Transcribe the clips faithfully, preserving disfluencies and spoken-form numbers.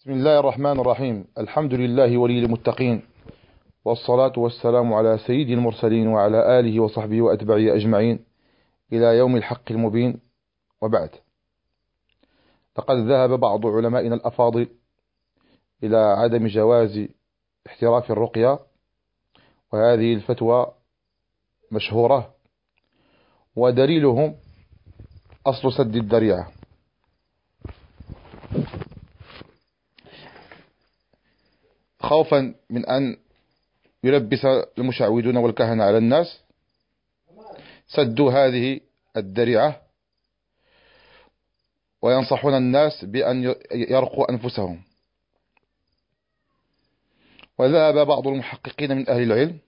بسم الله الرحمن الرحيم. الحمد لله ولي المتقين، والصلاة والسلام على سيد المرسلين وعلى آله وصحبه وأتباعه أجمعين إلى يوم الحق المبين. وبعد، لقد ذهب بعض علمائنا الأفاضل إلى عدم جواز احتراف الرقية، وهذه الفتوى مشهورة، ودليلهم أصل سد الذريعة. خوفا من أن يلبس المشعوذون والكهنة على الناس، سدوا هذه الذريعة وينصحون الناس بأن يرقوا أنفسهم. وذهب بعض المحققين من أهل العلم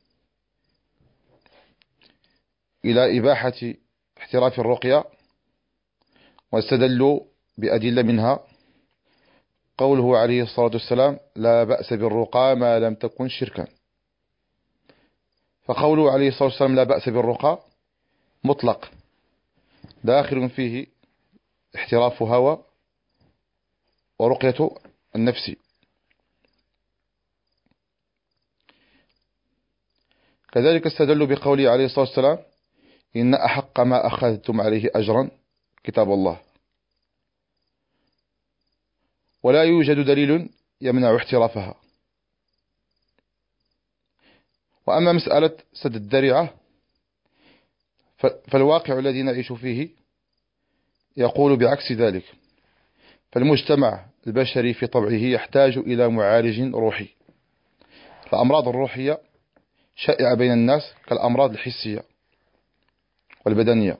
إلى إباحة احتراف الرقية، واستدلوا بأدلة منها قوله عليه الصلاة والسلام: لا بأس بالرقى ما لم تكن شركا. فقوله عليه الصلاة والسلام لا بأس بالرقى مطلق، داخل فيه احتراف هوى ورقية النفس. كذلك استدلوا بقوله عليه الصلاة والسلام: إن أحق ما أخذتم عليه أجرا كتاب الله. ولا يوجد دليل يمنع احترافها. وأما مسألة سد الذريعة فالواقع الذي نعيش فيه يقول بعكس ذلك. فالمجتمع البشري في طبعه يحتاج إلى معالج روحي. فالأمراض الروحية شائعة بين الناس كالأمراض الحسية والبدنية.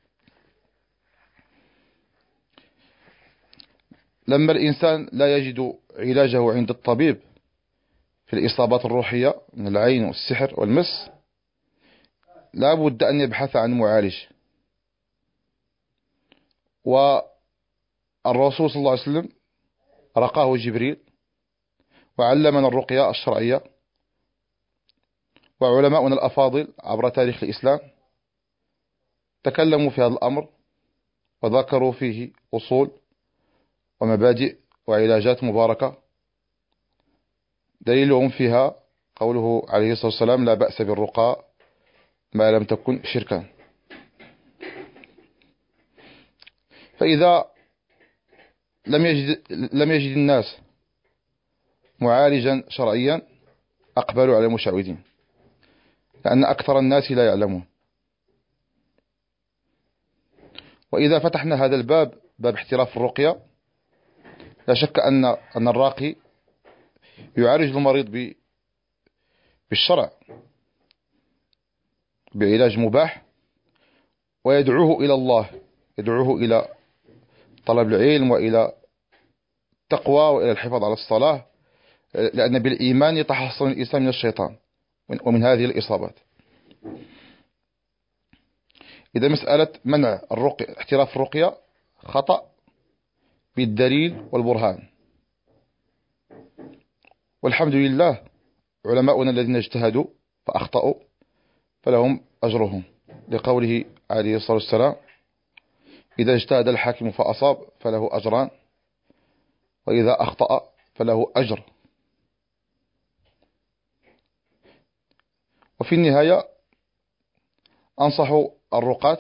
لما الإنسان لا يجد علاجه عند الطبيب في الإصابات الروحية من العين والسحر والمس، لا بد أن يبحث عن معالج. والرسول صلى الله عليه وسلم رقاه جبريل وعلمنا الرقية الشرعية. وعلماؤنا الأفاضل عبر تاريخ الإسلام تكلموا في هذا الأمر وذكروا فيه أصول ومبادئ وعلاجات مباركة، دليلهم فيها قوله عليه الصلاة والسلام: لا بأس بالرقى ما لم تكن شركا. فإذا لم يجد, لم يجد الناس معالجا شرعيا أقبلوا على المشعوذين، لأن أكثر الناس لا يعلمون. وإذا فتحنا هذا الباب، باب احتراف الرقية، لا شك أن أن الراقي يعالج المريض بالشرع بعلاج مباح، ويدعوه إلى الله، يدعوه إلى طلب العلم وإلى التقوى وإلى الحفاظ على الصلاة، لأن بالإيمان يتحصن الإنسان من الشيطان ومن هذه الإصابات. إذا مسألة منع الرقية احتراف الرقية خطأ بالدليل والبرهان. والحمد لله علماؤنا الذين اجتهدوا فأخطأوا فلهم أجرهم، لقوله عليه الصلاة والسلام: إذا اجتهد الحاكم فأصاب فله أجران، وإذا أخطأ فله أجر. وفي النهاية أنصح الرقاة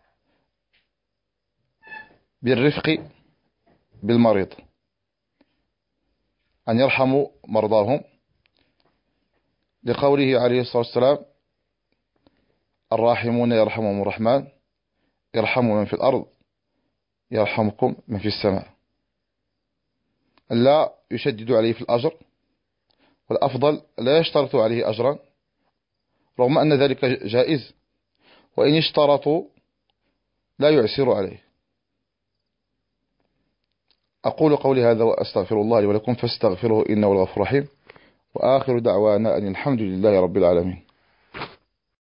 بالرفق بالمريض، أن يرحموا مرضاهم، لقوله عليه الصلاة والسلام: الراحمون يرحمهم الرحمن، يرحموا من في الأرض يرحمكم من في السماء. لا يشددوا عليه في الأجر، والأفضل لا يشترطوا عليه أجرا، رغم أن ذلك جائز، وإن اشترطوا لا يعسروا عليه. أقول قولي هذا وأستغفر الله لي ولكم فاستغفروه إنه الغفور الرحيم، وآخر دعوانا أن الحمد لله رب العالمين.